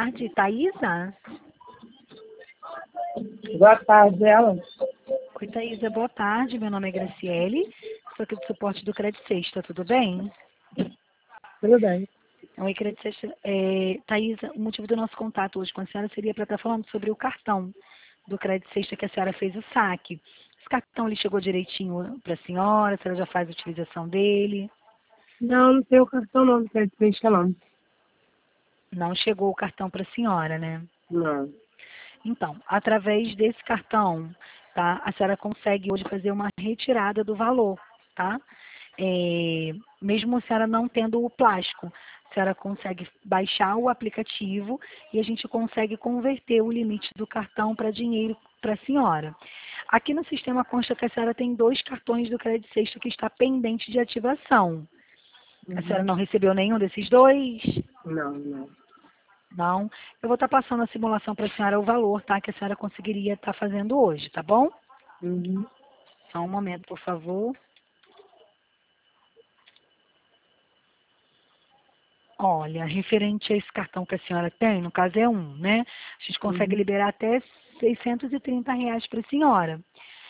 tarde, Thaisa? Boa tarde, ela. Oi, Thaisa, boa tarde. Meu nome é Graciele, sou aqui do suporte do Credit Sexta, tudo bem? Tudo bem. Oi, Credit Sexta. Thaisa, o motivo do nosso contato hoje com a senhora seria para estar falando sobre o cartão do Credit Sexta que a senhora fez o saque. Esse cartão ele chegou direitinho para a senhora já faz a utilização dele? Não, não tenho cartão não, não quero deixar não. Não chegou o cartão para a senhora, né? Não. Então, através desse cartão, tá? A senhora consegue hoje fazer uma retirada do valor, tá? Mesmo a senhora não tendo o plástico, a senhora consegue baixar o aplicativo e a gente consegue converter o limite do cartão para dinheiro para a senhora. Aqui no sistema consta que a senhora tem 2 cartões do Credit Sexta que está pendente de ativação. A senhora não recebeu nenhum desses 2? Não. Não. Eu vou estar passando a simulação para a senhora o valor, tá? Que a senhora conseguiria estar fazendo hoje, tá bom? Uhum. Só um momento, por favor. Olha, referente a esse cartão que a senhora tem, no caso é um, né? A gente consegue liberar até R$ 630 para a senhora.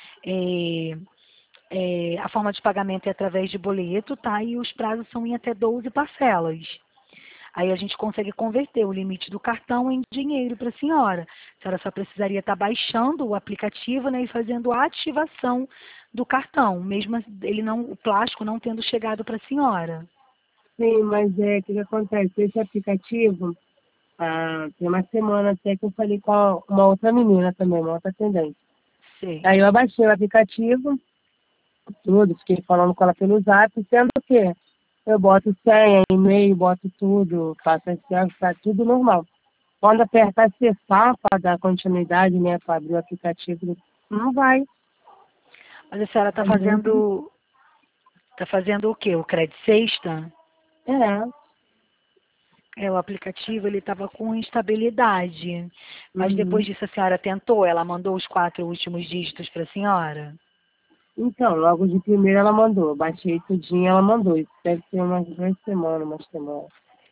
A forma de pagamento é através de boleto, tá? E os prazos são em até 12 parcelas. Aí a gente consegue converter o limite do cartão em dinheiro para a senhora. A senhora só precisaria estar baixando o aplicativo, né, e fazendo a ativação do cartão, mesmo ele não, o plástico não tendo chegado para a senhora. Sim, mas o que acontece? Esse aplicativo, tem uma semana até que eu falei com uma outra menina também, uma outra atendente. Sim. Aí eu abaixei o aplicativo, tudo, fiquei falando com ela pelo Zap, sendo que eu boto senha, e-mail, boto tudo, faço acesso, tá tudo normal. Quando apertar acessar para dar continuidade, né, para abrir o aplicativo, não vai. Mas a senhora está fazendo o quê? O Credit Sexta? É. O aplicativo ele estava com instabilidade. Mas depois Uhum. disso a senhora tentou? Ela mandou os 4 últimos dígitos para a senhora? Então, logo de primeira ela mandou. Baixei tudinho, ela mandou. Isso deve ter umas 2 semanas, uma semana.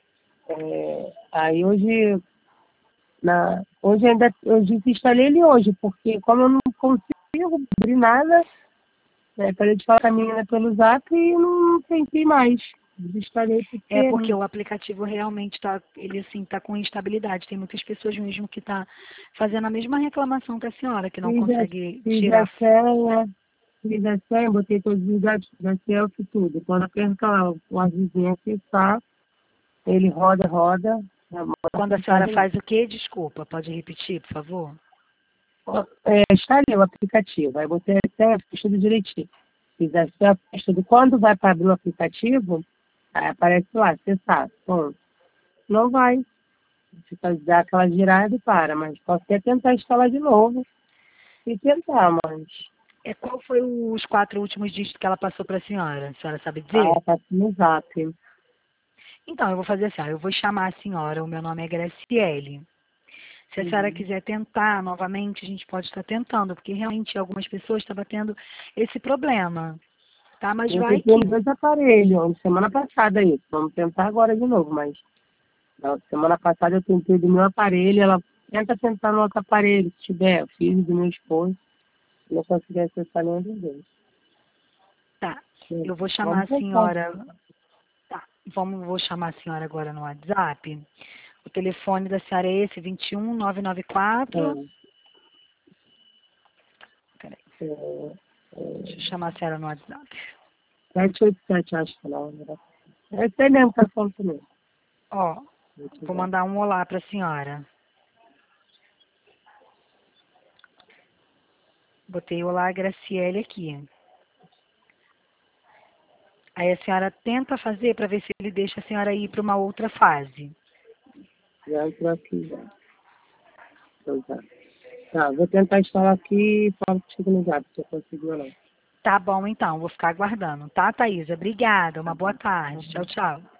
Aí eu desinstalei ele hoje, porque como eu não consigo abrir nada, parei de falar com a menina pelo Zap e não tentei mais. Desinstalei É porque porque o aplicativo realmente tá com instabilidade. Tem muitas pessoas mesmo que tá fazendo a mesma reclamação que a senhora, que não fiz a, consegue fiz a tirar. senha, fiz a senha, botei todos os dados da selfie e tudo. Quando aperta lá o avisinho acessar, ele roda, Quando a senhora faz o quê? Desculpa, pode repetir, por favor? instalei o aplicativo, aí botei a senha, fiz tudo direitinho. Fiz a senha, fiz tudo. Quando vai para abrir o aplicativo, aí aparece lá, acessar. Bom, não vai. Você pode dar aquela girada e para, mas posso até tentar instalar de novo e tentar, mas Qual foi os 4 últimos dígitos que ela passou para a senhora sabe dizer? tá no Zap. Então, eu vou fazer assim, ó, eu vou chamar a senhora, o meu nome é Graciele. Se a senhora quiser tentar novamente, a gente pode estar tentando, porque realmente algumas pessoas estão tendo esse problema, tá? Mas Eu vai tentei que. nos 2 aparelhos, semana passada isso. Vamos tentar agora de novo, mas semana passada eu tentei do meu aparelho, ela tenta tentar no outro aparelho, se tiver, eu fiz do meu esposo, não consegui acessar nenhum dos dois. Tá, eu vou chamar Vamos a tentar. senhora. Tá, vou chamar a senhora agora no WhatsApp. O telefone da senhora é esse, 21994. É, Peraí, é, deixa eu chamar a senhora no WhatsApp. 787, acho que não. É esse aí mesmo que tá falando comigo. Ó, vou mandar um olá para a senhora. Botei olá, Graciele aqui. Aí a senhora tenta fazer para ver se ele deixa a senhora ir para uma outra fase. Já entrou aqui já. Então, tá, vou tentar instalar aqui e falo que chega no Zap, se eu conseguir ou não. Tá bom, então, vou ficar aguardando, tá, Thaisa? Obrigada, uma boa tarde. Tchau, tchau.